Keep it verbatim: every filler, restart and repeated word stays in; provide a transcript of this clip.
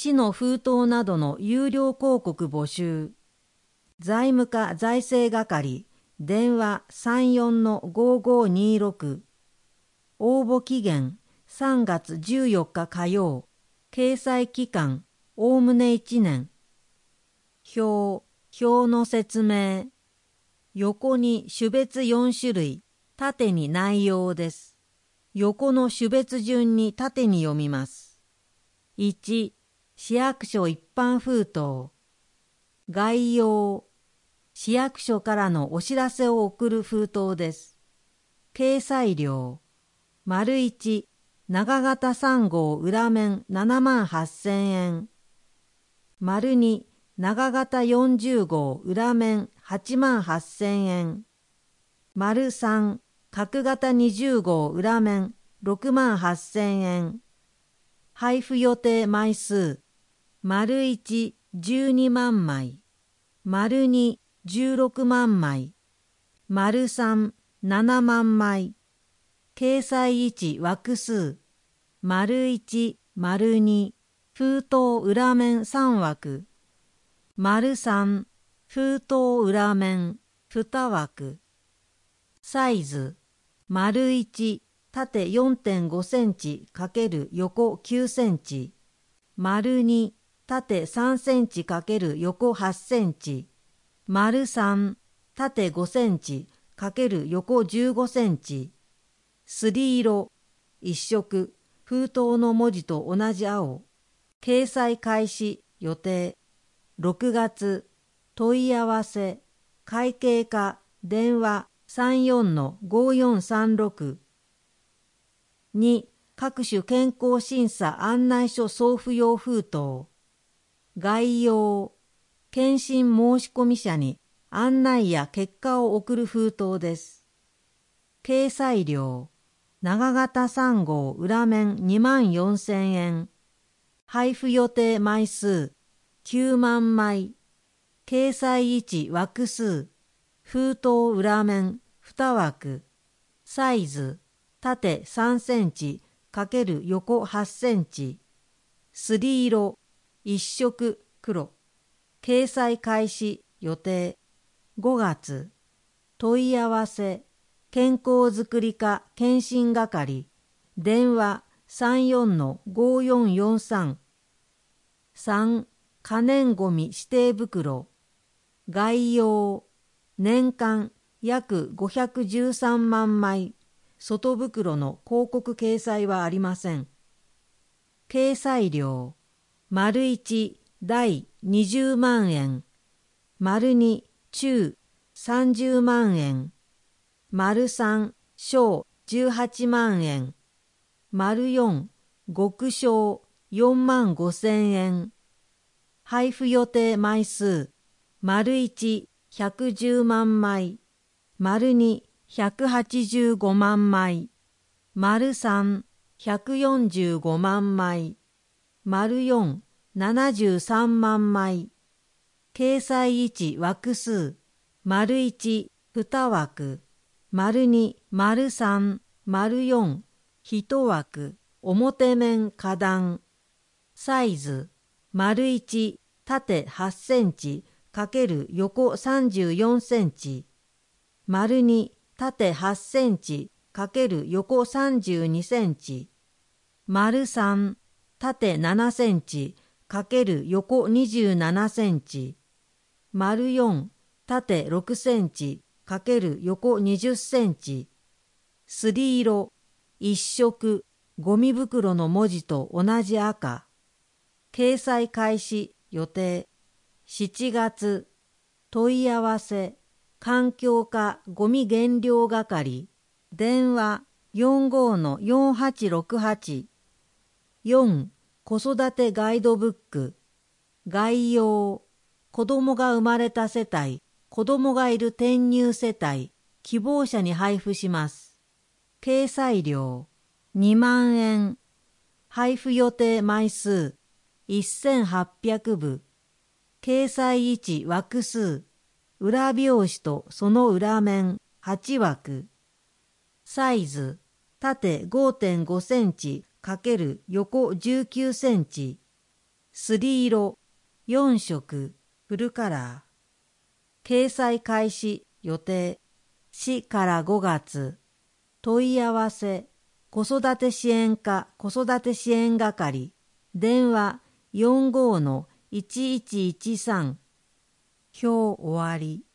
市の封筒などの有料広告募集。財務課財政係、電話 さんよんのごごにろく。応募期限さんがつじゅうよっか火曜。掲載期間おおむねいちねん。表、表の説明。横に種別よんしゅるい、縦に内容です。横の種別順に縦に読みます。いち、市役所一般封筒。概要。市役所からのお知らせを送る封筒です。掲載料。丸いち、長型さん号裏面ななまんはっせんえん。丸に、長型よんじゅう号裏面はちまんはっせんえん。丸さん、角型にじゅう号裏面ろくまんはっせんえん。配布予定枚数。丸いち、じゅうにまんまい。丸に、じゅうろくまんまい。丸さん、ななまんまい。掲載位置枠数。丸いち、丸に、封筒裏面さんわく。丸さん、封筒裏面にわく。サイズ、丸いち、縦 よんてんごセンチ×横きゅうセンチ。丸に、縦さんセンチ×横はちセンチ。丸さん、縦ごセンチ×横じゅうごセンチ。すり色、一色、封筒の文字と同じ青。掲載開始、予定。ろくがつ、問い合わせ、会計課、電話 さんよんのごよんさんろく。に、各種健康審査案内書送付用封筒。概要、検診申込者に案内や結果を送る封筒です。掲載料、長型さん号裏面にまんよんせんえん。配布予定枚数きゅうまんまい。掲載位置枠数。封筒裏面にわく。サイズ、縦さんセンチ×横はちセンチ。すり色、一色黒。掲載開始予定。ごがつ。問い合わせ、健康づくり課検診係。電話 さんよんのごよんよんさん。さん、可燃ごみ指定袋。概要、年間約ごひゃくじゅうさんまんまい。外袋の広告掲載はありません。掲載料、丸いち、大にじゅうまんえん。丸に、中さんじゅうまんえん。丸さん、小じゅうはちまんえん。丸よん、極小よんまんごせんえん。配布予定枚数、丸いち、ひゃくじゅうまんまい。丸に、ひゃくはちじゅうごまんまい。丸さん、ひゃくよんじゅうごまんまい。丸よん、ななじゅうさんまんまい。掲載位置枠数、丸いち、にわく。丸に、丸さん、丸よん、いちわく。表面下段。サイズ、丸いち、縦はちセンチ×横さんじゅうよんセンチ。丸に、縦はちセンチ×横さんじゅうにセンチ。丸さん、縦ななセンチ×横にじゅうななセンチ。丸よん、縦ろくセンチ×横にじゅっセンチ。すり色、一色、ゴミ袋の文字と同じ赤。掲載開始予定。しちがつ。問い合わせ、環境課ゴミ減量係。電話 よんごのよんはちろくはち。よん、子育てガイドブック。概要、子供が生まれた世帯、子供がいる転入世帯、希望者に配布します。掲載料、にまんえん。配布予定枚数、せんはっぴゃくぶ。掲載位置枠数、裏表紙とその裏面はちわく。サイズ、縦 ごてんごセンチ×横じゅうきゅうセンチ。 すり色、よん色、フルカラー。掲載開始予定、しからごがつ。問い合わせ、子育て支援課子育て支援係、電話 よんごーのいちいちいちさん。表終わり。